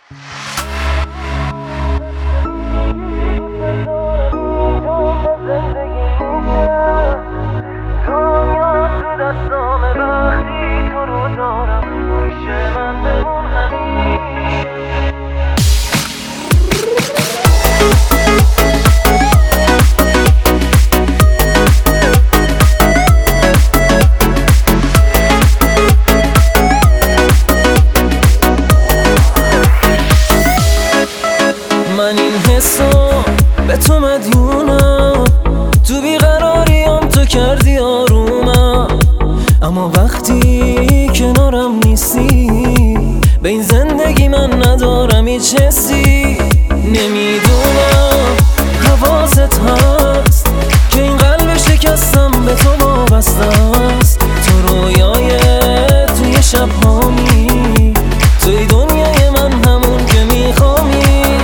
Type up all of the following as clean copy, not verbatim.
من این حسو به تو مدیونم، تو بیقراریم تو کردی آرومم، اما وقتی کنارم نیستی به این زندگی من ندارم هیچ حسی. نمیدونم حواست هست که این قلب شکستم به تو وابسته است. تو رویای توی شبهامی، توی دنیای من همون که میخوامی.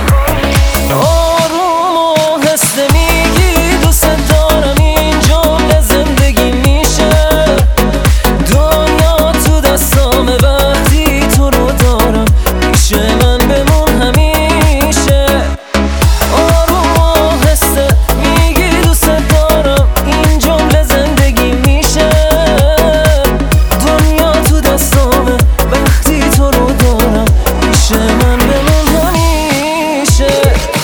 آروم و هسته میگی دوست دارم، این جمله زندگی میشه. دنیا تو دستامه وقتی تو رو دارم، پیش من بمون همیشه. آروم و هسته میگی دوست دارم، این جمله زندگی میشه. دنیا تو دستامه وقتی تو رو دارم، پیش من بمون همیشه.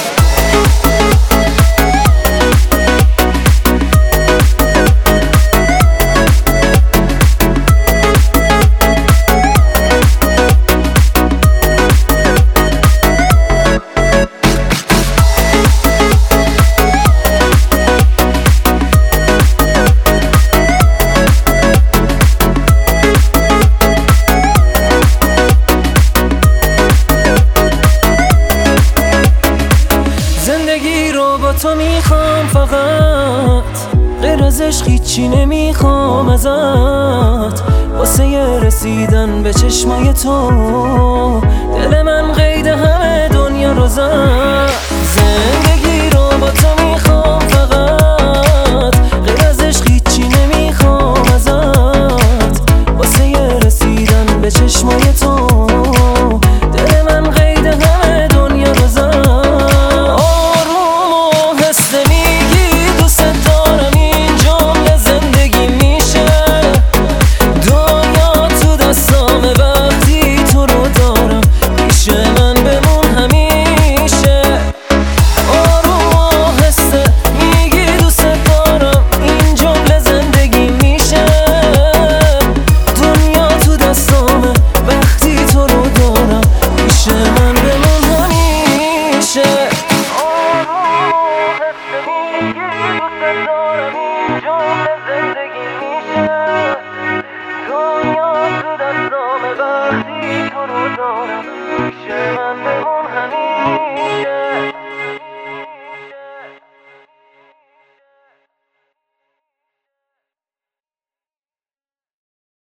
زندگی رو با تو میخوام، فقط غیر از عشق هیچی نمیخوام ازت. واسه رسیدن به چشمای تو دل من قید همه دنیا رو زد. زندگی رو با تو میخوام، فقط غیر از عشق هیچی نمیخوام ازت. واسه رسیدن به چشمای تو دل من قید همه دنیا رو زد. زندگی میشه